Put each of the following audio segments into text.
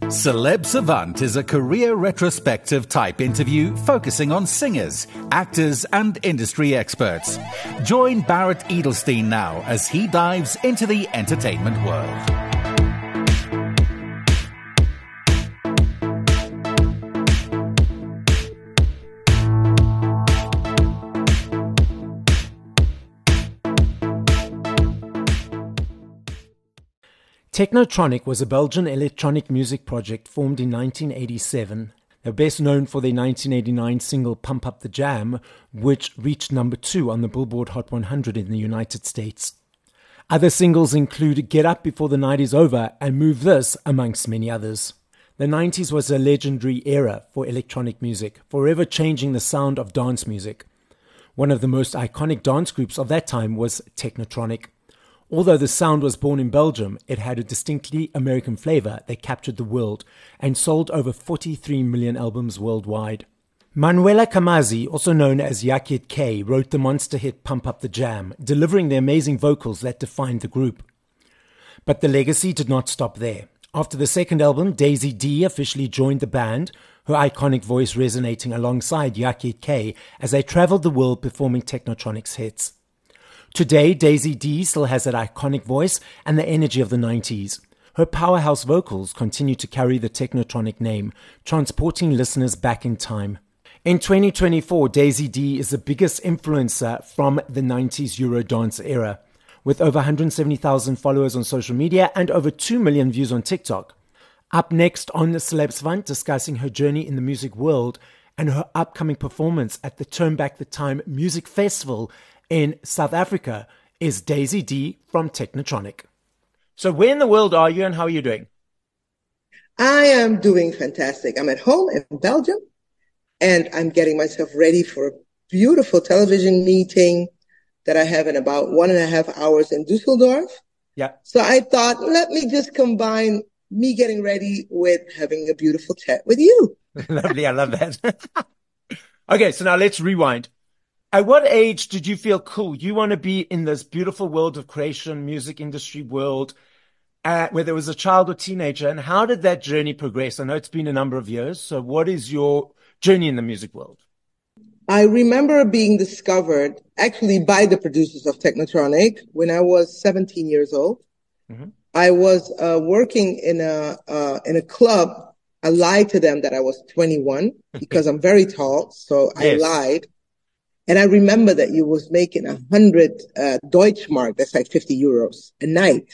Celeb Savant is a career retrospective type interview focusing on singers, actors, and industry experts. Join Barrett Edelstein now as he dives into the entertainment world. Technotronic was a Belgian electronic music project formed in 1987. They're best known for their 1989 single Pump Up the Jam, which reached number 2 on the Billboard Hot 100 in the United States. Other singles include Get Up Before the Night Is Over and Move This, amongst many others. The 90s was a legendary era for electronic music, forever changing the sound of dance music. One of the most iconic dance groups of that time was Technotronic. Although the sound was born in Belgium, it had a distinctly American flavor that captured the world and sold over 43 million albums worldwide. Manuela Kamazi, also known as Yakid K, wrote the monster hit Pump Up the Jam, delivering the amazing vocals that defined the group. But the legacy did not stop there. After the second album, Daisy D officially joined the band, her iconic voice resonating alongside Yakid K as they traveled the world performing Technotronic's hits. Today, Daisy D still has that iconic voice and the energy of the 90s. Her powerhouse vocals continue to carry the Technotronic name, transporting listeners back in time. In 2024, Daisy D is the biggest influencer from the 90s Eurodance era, with over 170,000 followers on social media and over 2 million views on TikTok. Up next on the Celeb Savant, discussing her journey in the music world and her upcoming performance at the Turn Back the Time Music Festival in South Africa, is Daisy D from Technotronic. So where in the world are you and how are you doing? I am doing fantastic. I'm at home in Belgium and I'm getting myself ready for a beautiful television meeting that I have in about 1.5 hours in Dusseldorf. Yeah. So I thought, let me just combine me getting ready with having a beautiful chat with you. Lovely. I love that. Okay. So now let's rewind. At what age did you feel cool? You want to be in this beautiful world of creation, music industry world, whether it was a child or teenager, and how did that journey progress? I know it's been a number of years. So what is your journey in the music world? I remember being discovered actually by the producers of Technotronic when I was 17 years old. Mm-hmm. I was working in a club. I lied to them that I was 21 because I'm very tall. So yes. I lied. And I remember that you was making 100 Deutschmark, that's like 50 euros a night.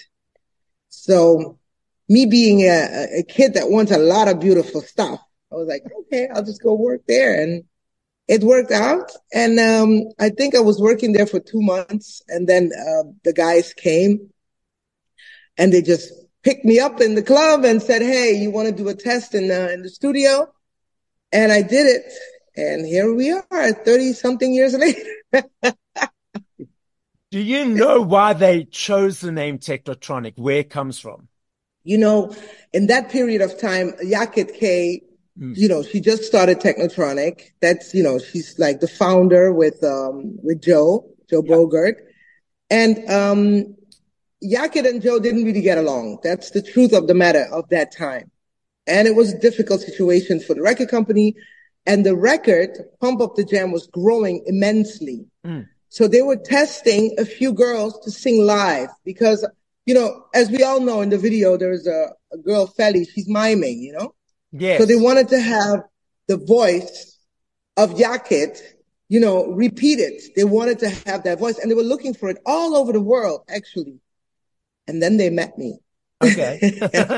So me being a kid that wants a lot of beautiful stuff, I was like, okay, I'll just go work there. And it worked out. And I think I was working there for 2 months. And then the guys came and they just picked me up in the club and said, hey, you want to do a test in the studio? And I did it. And here we are, 30-something years later. Do you know why they chose the name Technotronic, where it comes from? You know, in that period of time, Yakid K, she just started Technotronic. That's, she's like the founder with Joe Bogert. And Yakid and Joe didn't really get along. That's the truth of the matter of that time. And it was a difficult situation for the record company. And the record, Pump Up the Jam, was growing immensely. Mm. So they were testing a few girls to sing live because, as we all know in the video, there's a girl, Felly, she's miming, Yes. So they wanted to have the voice of Yakid, repeated. They wanted to have that voice and they were looking for it all over the world, actually. And then they met me. Okay.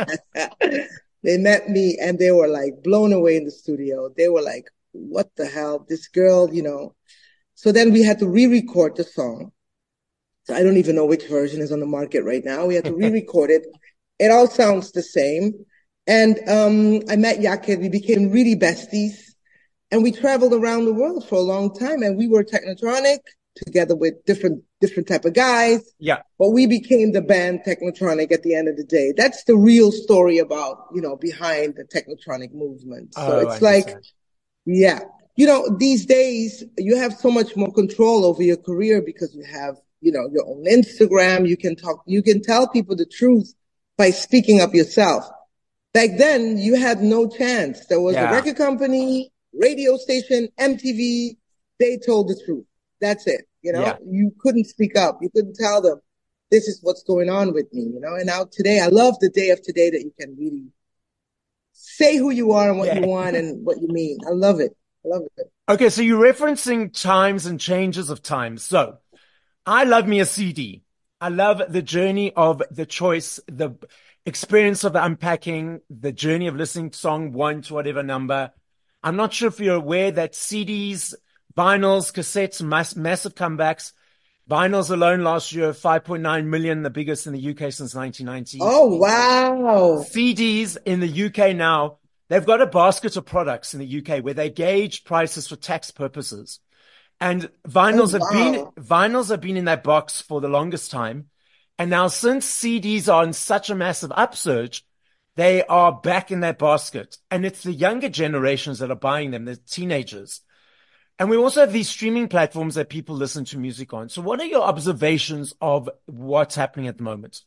They met me and they were like blown away in the studio. They were like, what the hell? This girl, So then we had to re-record the song. So I don't even know which version is on the market right now. We had to re-record it. It all sounds the same. And I met Yakid. We became really besties. And we traveled around the world for a long time. And we were Technotronic together with different type of guys. Yeah. But we became the band Technotronic at the end of the day. That's the real story about, behind the Technotronic movement. So it's like, yeah, these days you have so much more control over your career because you have, your own Instagram. You can tell people the truth by speaking up yourself. Back then, you had no chance. There was a record company, radio station, MTV. They told the truth. That's it. You know, you couldn't speak up. You couldn't tell them, this is what's going on with me, you know. And now today, I love the day of today that you can really say who you are and what you want and what you mean. I love it. I love it. Okay, so you're referencing times and changes of times. So I love me a CD. I love the journey of the choice, the experience of the unpacking, the journey of listening to song 1 to whatever number. I'm not sure if you're aware that CDs, vinyls, cassettes, massive comebacks. Vinyls alone last year, 5.9 million, the biggest in the UK since 1990. Oh, wow. CDs in the UK now, they've got a basket of products in the UK where they gauge prices for tax purposes. And vinyls have been in that box for the longest time. And now since CDs are in such a massive upsurge, they are back in that basket. And it's the younger generations that are buying them, the teenagers. And we also have these streaming platforms that people listen to music on. So what are your observations of what's happening at the moment?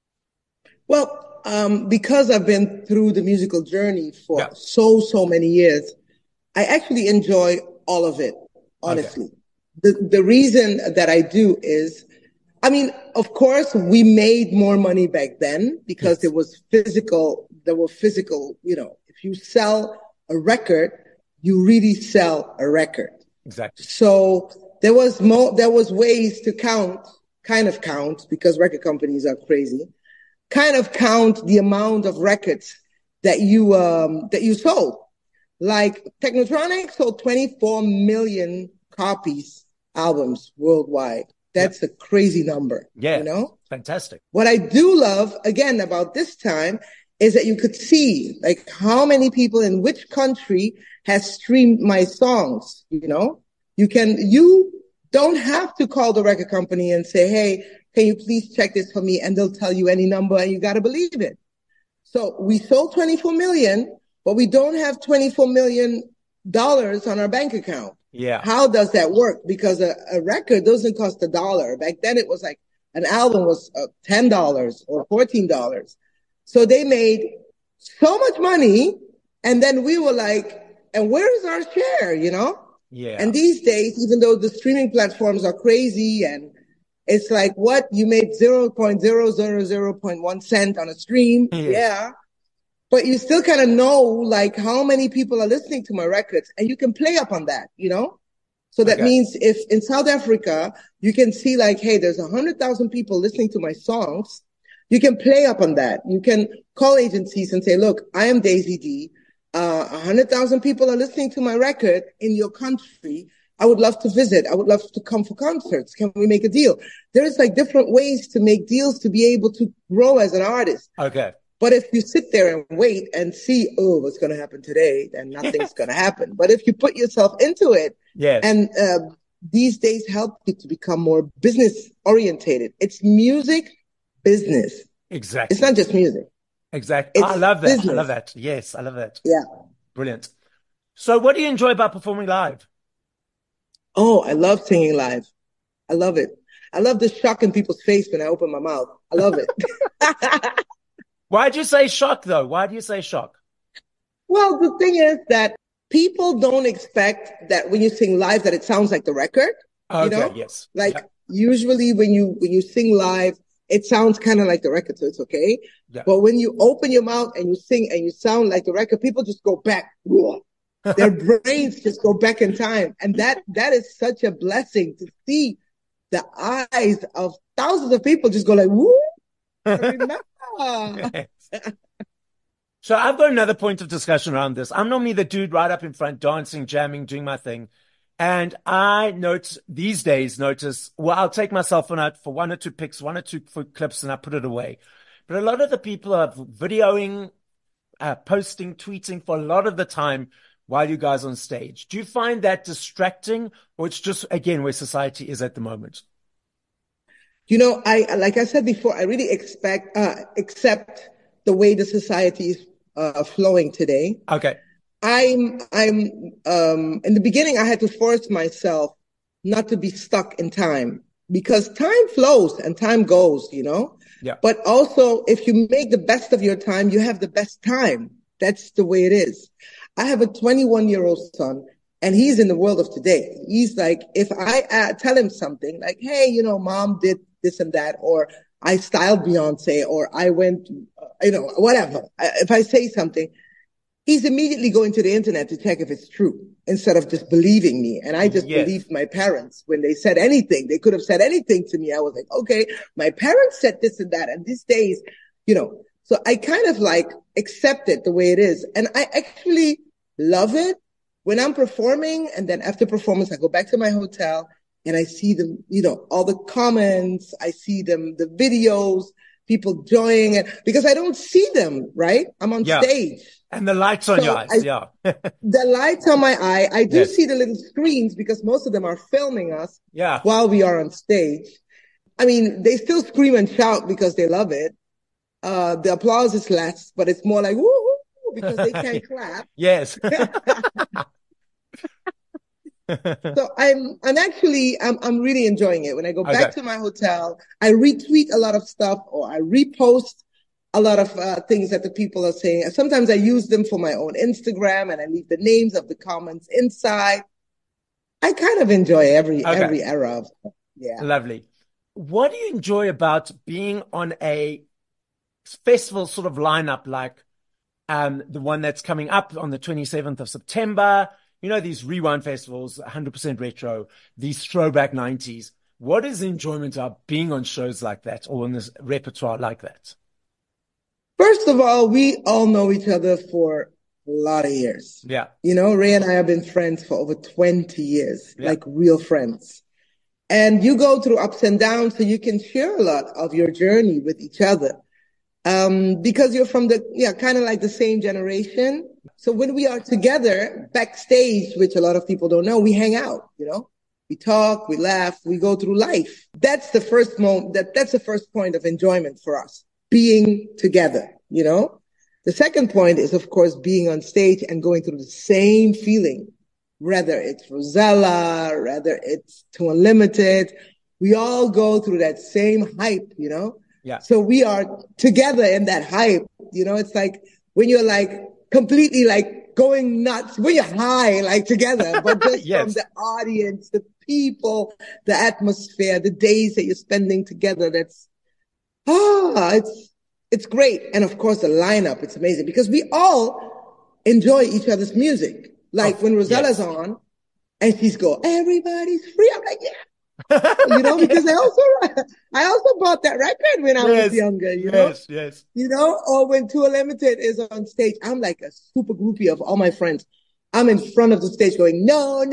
Well, because I've been through the musical journey for so many years, I actually enjoy all of it, honestly. Okay. The reason that I do is, I mean, of course, we made more money back then because there were physical, you know, if you sell a record, you really sell a record. Exactly. So there was ways to kind of count, because record companies are crazy, kind of count the amount of records that you sold. Like Technotronic sold 24 million albums worldwide. That's a crazy number. Yeah. You know? Fantastic. What I do love, again, about this time is that you could see like how many people in which country has streamed my songs. You know, you don't have to call the record company and say, hey, can you please check this for me? And they'll tell you any number and you got to believe it. So we sold 24 million, but we don't have $24 million on our bank account. Yeah. How does that work? Because a record doesn't cost $1. Back then it was like an album was $10 or $14. So they made so much money. And then we were like, and where's our share, you know? Yeah. And these days, even though the streaming platforms are crazy and it's like, what? You made 0.000.1 cent on a stream. Yeah. But you still kind of know like how many people are listening to my records and you can play up on that, you know? So that means if in South Africa, you can see like, hey, there's 100,000 people listening to my songs. You can play up on that. You can call agencies and say, look, I am Daisy D. 100,000 people are listening to my record in your country. I would love to visit. I would love to come for concerts. Can we make a deal? There's like different ways to make deals to be able to grow as an artist. Okay. But if you sit there and wait and see, oh, what's going to happen today, then nothing's going to happen. But if you put yourself into it, and these days help you to become more business orientated. It's music business. Exactly. It's not just music. Exactly. I love that. Business. I love that. Yes, I love that. Yeah. Brilliant. So what do you enjoy about performing live? Oh, I love singing live. I love it. I love the shock in people's face when I open my mouth. I love it. Why do you say shock, though? Why do you say shock? Well, the thing is that people don't expect that when you sing live that it sounds like the record. Okay, you know? Yes. Like usually when you sing live, it sounds kind of like the record, so it's okay. Yeah. But when you open your mouth and you sing and you sound like the record, people just go back. Their brains just go back in time. And that is such a blessing to see the eyes of thousands of people just go like, woo. So I've got another point of discussion around this. I'm normally the dude right up in front, dancing, jamming, doing my thing. And I notice, well, I'll take my cell phone out for one or two pics, one or two clips, and I put it away. But a lot of the people are videoing, posting, tweeting for a lot of the time while you guys are on stage. Do you find that distracting, or it's just, again, where society is at the moment? You know, like I said before, I really accept the way the society is flowing today. Okay. In the beginning, I had to force myself not to be stuck in time, because time flows and time goes, you know? Yeah. But also, if you make the best of your time, you have the best time. That's the way it is. I have a 21-year-old son, and he's in the world of today. He's like, if I tell him something like, hey, mom did this and that, or I styled Beyonce, or I went, whatever. If I say something, he's immediately going to the internet to check if it's true instead of just believing me. And I just believed my parents when they said anything. They could have said anything to me. I was like, okay, my parents said this and that. And these days, so I kind of like accept it the way it is. And I actually love it when I'm performing. And then after performance, I go back to my hotel and I see them, all the comments. I see them, the videos, people joining it because I don't see them, right? I'm on stage. And the lights on your eyes, The lights on my eye. I do see the little screens because most of them are filming us while we are on stage. I mean, they still scream and shout because they love it. The applause is less, but it's more like, woo, because they can't clap. Yes. So I'm really enjoying it. When I go back to my hotel, I retweet a lot of stuff or I repost a lot of things that the people are saying. Sometimes I use them for my own Instagram and I leave the names of the comments inside. I kind of enjoy every era of it. Yeah. Lovely. What do you enjoy about being on a festival sort of lineup like the one that's coming up on the 27th of September? These rewind festivals, 100% retro, these throwback 90s. What is the enjoyment of being on shows like that or on this repertoire like that? First of all, we all know each other for a lot of years. Yeah. Ray and I have been friends for over 20 years, like real friends. And you go through ups and downs, so you can share a lot of your journey with each other. Because you're from kind of like the same generation. So when we are together backstage, which a lot of people don't know, we hang out, we talk, we laugh, we go through life. That's the first that's the first point of enjoyment for us, being together, The second point is, of course, being on stage and going through the same feeling, whether it's Rosella, whether it's Too Unlimited. We all go through that same hype, Yeah. So we are together in that hype. It's like when you're like completely like going nuts, when you're high, like together, but just from the audience, the people, the atmosphere, the days that you're spending together. It's great. And of course the lineup, it's amazing because we all enjoy each other's music. Like when Rosella's on and she's go, everybody's free. I'm like, yeah. Because I also bought that record when I was younger, Yes. Or when Too Unlimited is on stage, I'm like a super groupie of all my friends. I'm in front of the stage going, no.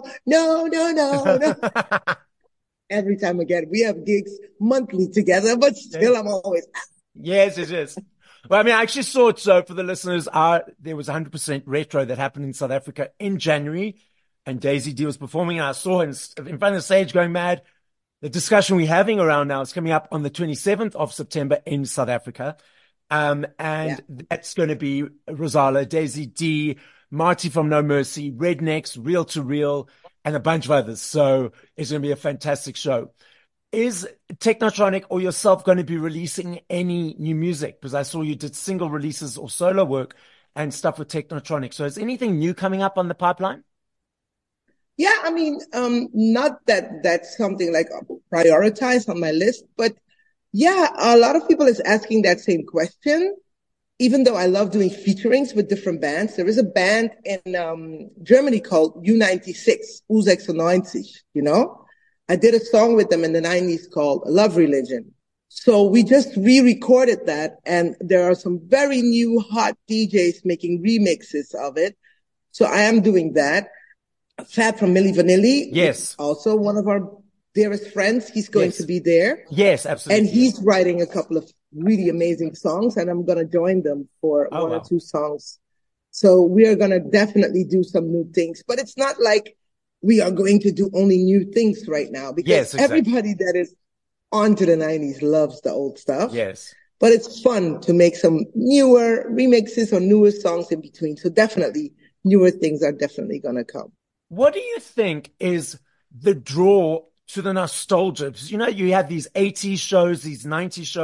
Every time again, we have gigs monthly together, but still I'm always. Yes. Well, I mean, I actually saw it. So for the listeners, there was 100% retro that happened in South Africa in January. And Daisy D was performing, and I saw her in front of the stage going mad. The discussion we're having around now is coming up on the 27th of September in South Africa. That's going to be Rosala, Daisy D, Marty from No Mercy, Rednecks, Real to Real, and a bunch of others. So it's going to be a fantastic show. Is Technotronic or yourself going to be releasing any new music? Because I saw you did single releases or solo work and stuff with Technotronic. So is anything new coming up on the pipeline? Yeah, I mean, not that that's something like prioritized on my list, but yeah, a lot of people is asking that same question. Even though I love doing featurings with different bands, there is a band in Germany called U96, U96, I did a song with them in the 90s called Love Religion. So we just re-recorded that, and there are some very new hot DJs making remixes of it. So I am doing that. Fab from Milli Vanilli. Yes. Also one of our dearest friends. He's going to be there. Yes, absolutely. And he's writing a couple of really amazing songs, and I'm going to join them for one or two songs. So we are going to definitely do some new things, but it's not like we are going to do only new things right now because everybody that is onto the 90s loves the old stuff. Yes. But it's fun to make some newer remixes or newer songs in between. So definitely newer things are definitely going to come. What do you think is the draw to the nostalgia? Because, you have these 80s shows, these 90s shows,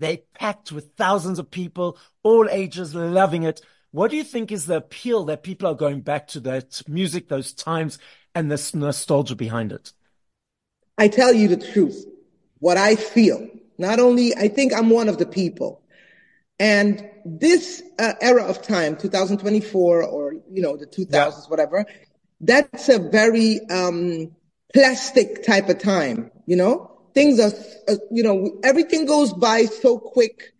They packed with thousands of people, all ages, loving it. What do you think is the appeal that people are going back to that music, those times, and this nostalgia behind it? I tell you the truth, what I feel. Not only, I think I'm one of the people. And this era of time, 2024 or, the 2000s, whatever, that's a very plastic type of time, Things are, everything goes by so quick.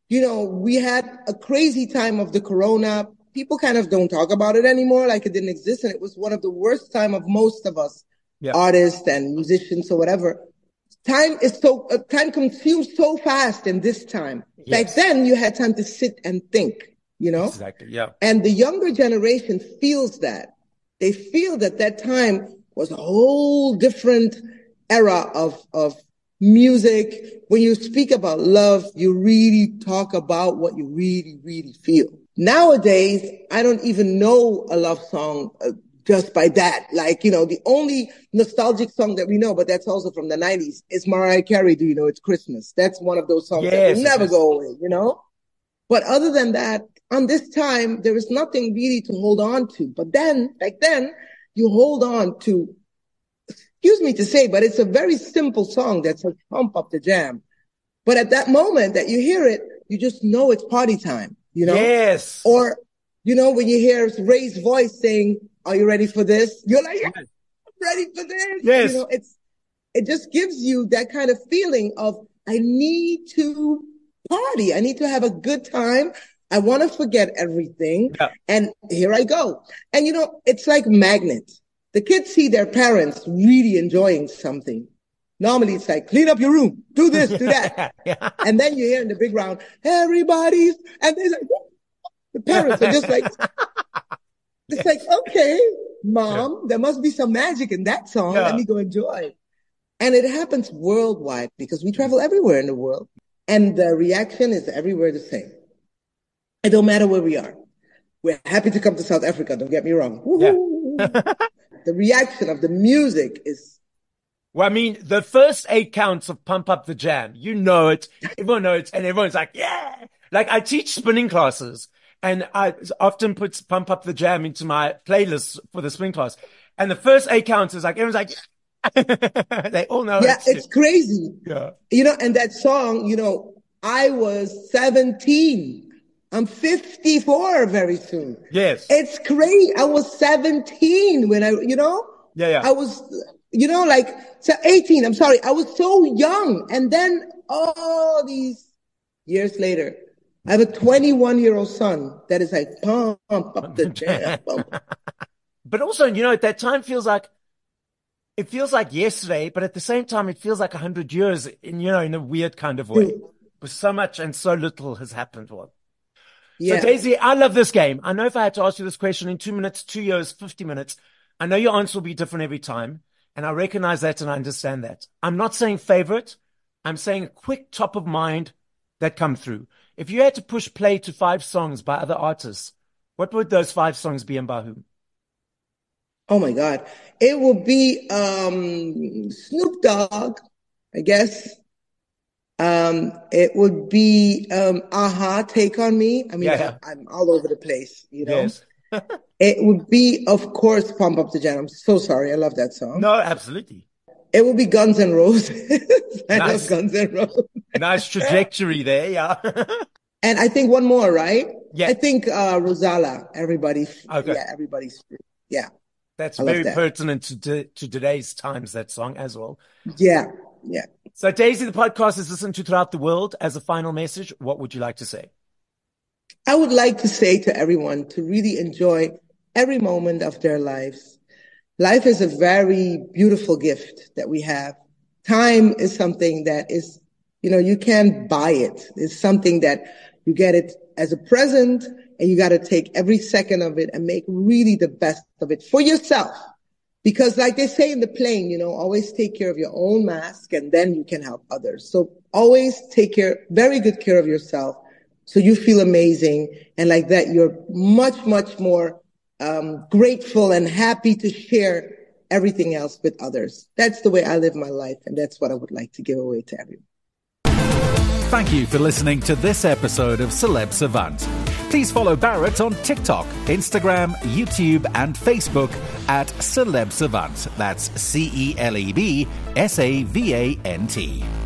We had a crazy time of the corona. People kind of don't talk about it anymore, like it didn't exist. And it was one of the worst time of most of us, artists and musicians or whatever. Time consumes so fast in this time. Yes. Back then you had time to sit and think, Exactly, yeah. And the younger generation feels that. They feel that time was a whole different era of music. When you speak about love, you really talk about what you really, really feel. Nowadays, I don't even know a love song just by that. Like, the only nostalgic song that we know, but that's also from the 90s, is Mariah Carey, Do You Know It's Christmas? That's one of those songs that will never go away, But other than that, on this time, there is nothing really to hold on to. But then, back then, you hold on to, excuse me to say, but it's a very simple song that's like Pump Up the Jam. But at that moment that you hear it, you just know it's party time, Yes. Or, when you hear Ray's voice saying, "Are you ready for this?" You're like, "Yeah, I'm ready for this." Yes. It just gives you that kind of feeling of, I need to party. I need to have a good time. I want to forget everything. Yeah. And here I go. And it's like magnets. The kids see their parents really enjoying something. Normally it's like, clean up your room, do this, do that. Yeah. And then you hear in the big round, everybody's, and they're like, the parents are just like, it's like, okay, Mom, there must be some magic in that song. Let me go enjoy. And it happens worldwide because we travel everywhere in the world. And the reaction is everywhere the same. It don't matter where we are. We're happy to come to South Africa, don't get me wrong. Yeah. The reaction of the music is... Well, I mean, the first 8 counts of Pump Up the Jam, you know it, everyone knows it, and everyone's like, yeah! Like, I teach spinning classes, and I often put Pump Up the Jam into my playlist for the spin class. And the first 8 counts is like, everyone's like, yeah! They all know it. Yeah, it's crazy. Yeah. And that song, I was 17. I'm 54 very soon. Yes. It's crazy. I was 17 when Yeah. I was, so 18. I'm sorry. I was so young. And then all these years later, I have a 21-year-old son that is like, pump up the jam. But also, at that time it feels like yesterday, but at the same time, it feels like 100 years in a weird kind of way. But so much and so little has happened. Yeah. So Daisy, I love this game. I know if I had to ask you this question in 2 minutes, 2 years, 50 minutes, I know your answer will be different every time. And I recognize that and I understand that. I'm not saying favorite. I'm saying a quick top of mind that come through. If you had to push play to 5 songs by other artists, what would those 5 songs be and by whom? Oh my God. It would be Snoop Dogg, I guess. It would be Aha, Take on Me. I mean, I'm all over the place, Yes. It would be, of course, Pump Up the Jam. I'm so sorry. I love that song. No, absolutely. It would be Guns N' Roses. I love Guns N' Roses. Nice trajectory there, yeah. And I think one more, right? Yeah. I think Rosala, Everybody's. Okay. Yeah, Everybody's. Yeah. That's very pertinent to today's times, that song as well. Yeah, yeah. So Daisy, the podcast is listened to throughout the world. As a final message, what would you like to say? I would like to say to everyone to really enjoy every moment of their lives. Life is a very beautiful gift that we have. Time is something that is, you can't buy it. It's something that you get it as a present and you got to take every second of it and make really the best of it for yourself. Because like they say in the plane, always take care of your own mask and then you can help others. So always take very good care of yourself so you feel amazing. And like that, you're much, much more grateful and happy to share everything else with others. That's the way I live my life. And that's what I would like to give away to everyone. Thank you for listening to this episode of Celeb Savant. Please follow Barrett on TikTok, Instagram, YouTube, and Facebook at Celeb Savant. That's CelebSavant.